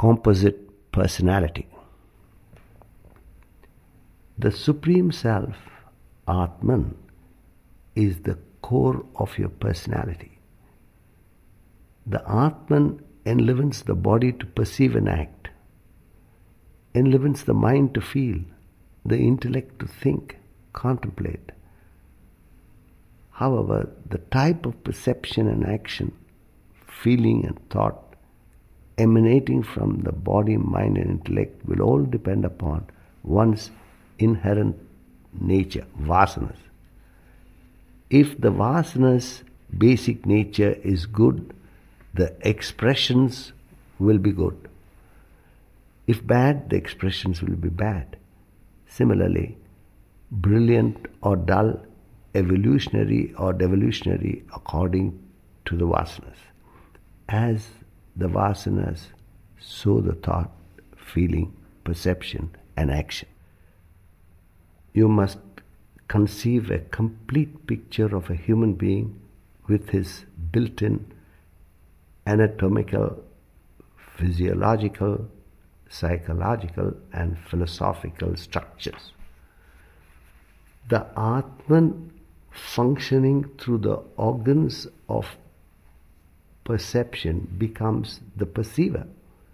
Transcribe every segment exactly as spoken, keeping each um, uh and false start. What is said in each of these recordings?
composite personality. The Supreme Self, Atman, is the core of your personality. The Atman enlivens the body to perceive and act, enlivens the mind to feel, the intellect to think, contemplate. However, the type of perception and action, feeling and thought emanating from the body, mind and intellect will all depend upon one's inherent nature, vasanas. If the vasanas' basic nature is good, the expressions will be good. If bad, the expressions will be bad. Similarly, brilliant or dull, evolutionary or devolutionary according to the vasanas. As the vasanas, so the thought, feeling, perception and action. You must conceive a complete picture of a human being with his built-in anatomical, physiological, psychological and philosophical structures. The Atman functioning through the organs of perception becomes the perceiver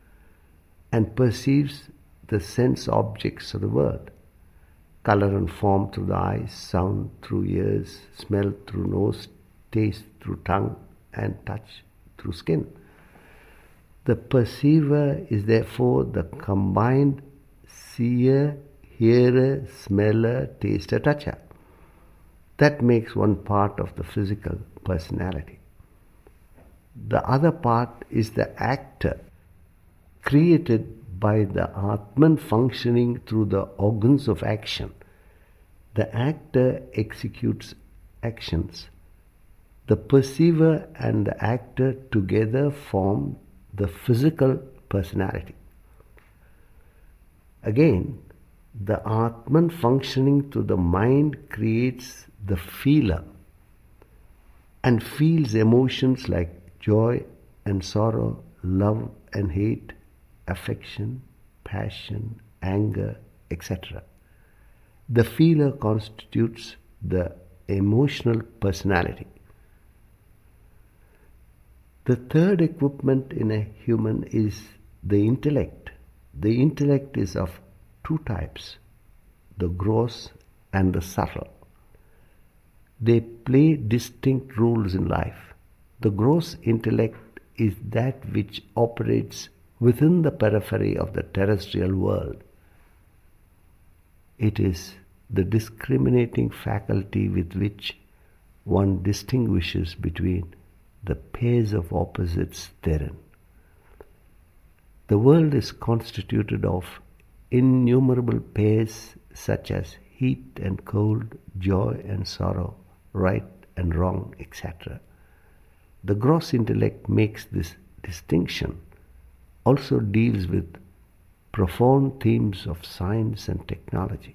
and perceives the sense objects of the world. Color and form through the eyes, sound through ears, smell through nose, taste through tongue and touch through skin. The perceiver is therefore the combined seer, hearer, smeller, taster, toucher. That makes one part of the physical personality. The other part is the actor, created by the Atman functioning through the organs of action. The actor executes actions. The perceiver and the actor together form the physical personality. Again, the Atman functioning through the mind creates the feeler and feels emotions like joy and sorrow, love and hate, affection, passion, anger, et cetera. The feeler constitutes the emotional personality. The third equipment in a human is the intellect. The intellect is of two types, the gross and the subtle. They play distinct roles in life. The gross intellect is that which operates within the periphery of the terrestrial world. It is the discriminating faculty with which one distinguishes between the pairs of opposites therein. The world is constituted of innumerable pairs such as heat and cold, joy and sorrow, right and wrong, et cetera. The gross intellect makes this distinction, also deals with profound themes of science and technology.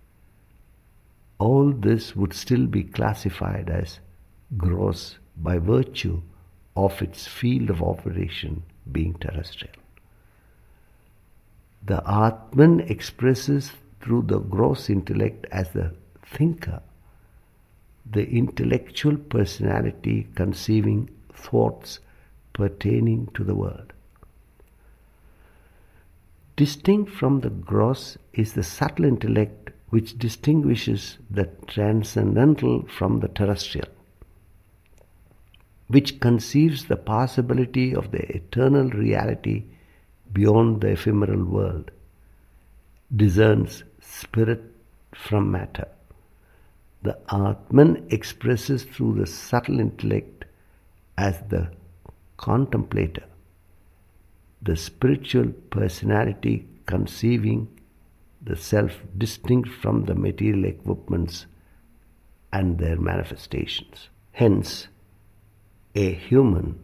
All this would still be classified as gross by virtue of its field of operation being terrestrial. The Atman expresses through the gross intellect as the thinker, the intellectual personality conceiving thoughts pertaining to the world. Distinct from the gross is the subtle intellect which distinguishes the transcendental from the terrestrial, which conceives the possibility of the eternal reality beyond the ephemeral world, discerns spirit from matter. The Atman expresses through the subtle intellect as the contemplator, the spiritual personality conceiving the self distinct from the material equipments and their manifestations. Hence, a human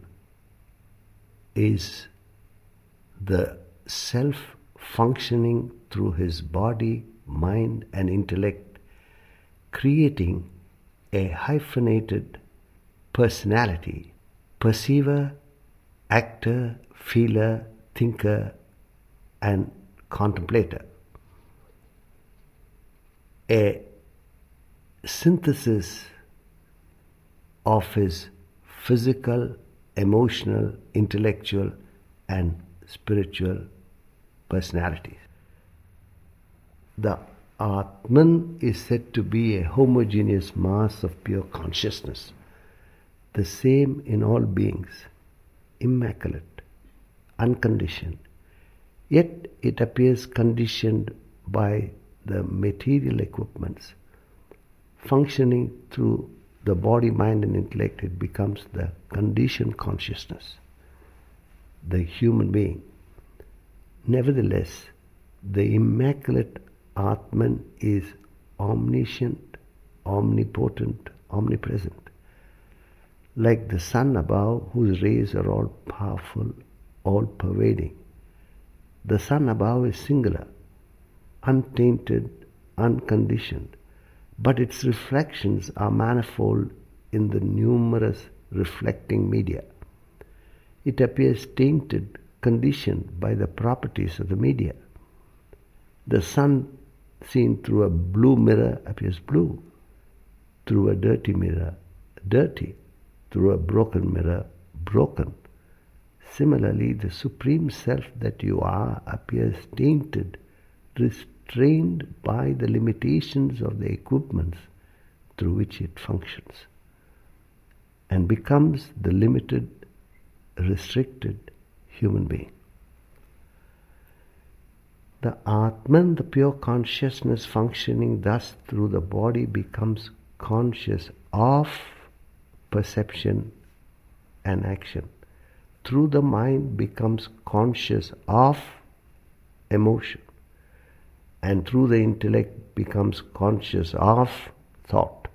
is the self functioning through his body, mind and intellect, creating a hyphenated personality, perceiver, actor, feeler, thinker and contemplator. A synthesis of his physical, emotional, intellectual and spiritual personalities. The Atman is said to be a homogeneous mass of pure consciousness, the same in all beings, immaculate, unconditioned. Yet it appears conditioned by the material equipments. Functioning through the body, mind and intellect, it becomes the conditioned consciousness, the human being. Nevertheless, the immaculate Atman is omniscient, omnipotent, omnipresent. Like the sun above, whose rays are all powerful, all pervading. The sun above is singular, untainted, unconditioned, but its reflections are manifold in the numerous reflecting media. It appears tainted, conditioned by the properties of the media. The sun seen through a blue mirror appears blue, through a dirty mirror dirty, through a broken mirror broken. Similarly, the Supreme Self that you are appears tainted, restrained by the limitations of the equipments through which it functions, and becomes the limited, restricted human being. The Atman, the pure consciousness functioning thus through the body, becomes conscious of perception and action. Through the mind becomes conscious of emotion, and through the intellect becomes conscious of thought.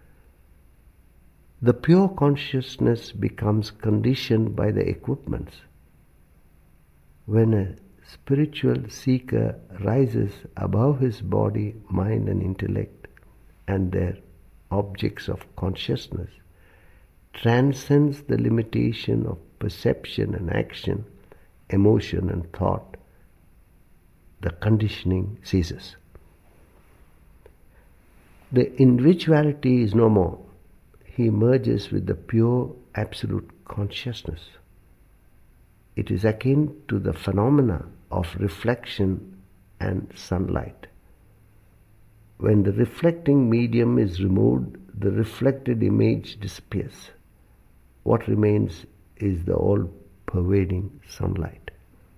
The pure consciousness becomes conditioned by the equipments. When a spiritual seeker rises above his body, mind and intellect and their objects of consciousness, transcends the limitation of perception and action, emotion and thought, the conditioning ceases. The individuality is no more. He merges with the pure absolute consciousness. It is akin to the phenomena of reflection and sunlight. When the reflecting medium is removed, the reflected image disappears. What remains is the all-pervading sunlight.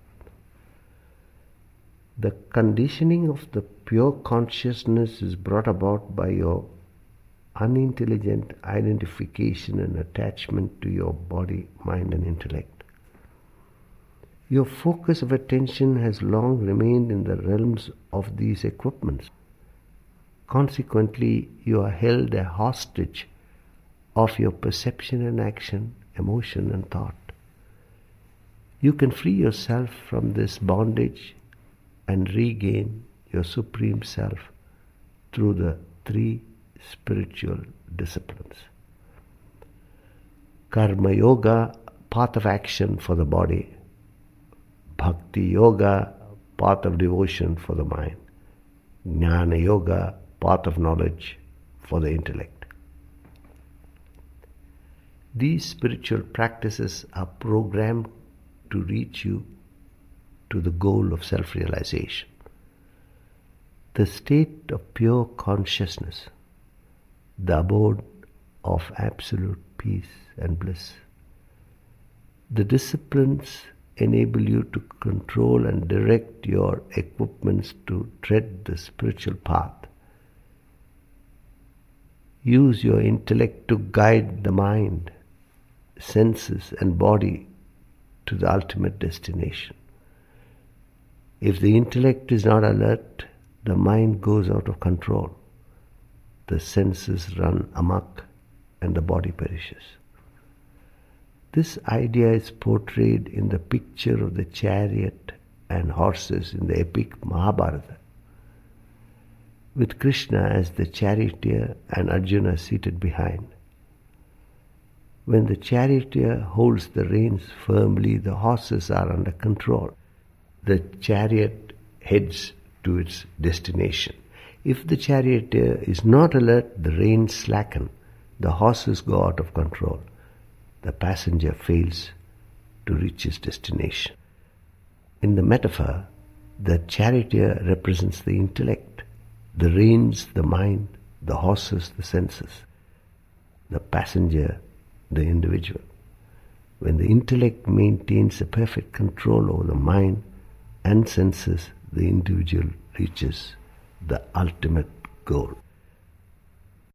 The conditioning of the pure consciousness is brought about by your unintelligent identification and attachment to your body, mind and intellect. Your focus of attention has long remained in the realms of these equipments. Consequently, you are held a hostage of your perception and action, emotion and thought. You can free yourself from this bondage and regain your Supreme Self through the three spiritual disciplines. Karma Yoga, path of action for the body. Bhakti Yoga, path of devotion for the mind. Jnana Yoga, path of knowledge for the intellect. These spiritual practices are programmed to reach you to the goal of self-realization. The state of pure consciousness, the abode of absolute peace and bliss. The disciplines enable you to control and direct your equipments to tread the spiritual path. Use your intellect to guide the mind, senses and body to the ultimate destination. If the intellect is not alert, the mind goes out of control. The senses run amok and the body perishes. This idea is portrayed in the picture of the chariot and horses in the epic Mahabharata, with Krishna as the charioteer and Arjuna seated behind. When the charioteer holds the reins firmly, the horses are under control. the chariot heads to its destination. If the charioteer is not alert, the reins slacken, the horses go out of control, the passenger fails to reach his destination. In the metaphor, the charioteer represents the intellect, the reins the mind, the horses the senses, the passenger the individual. When the intellect maintains a perfect control over the mind and senses, the individual reaches the ultimate goal.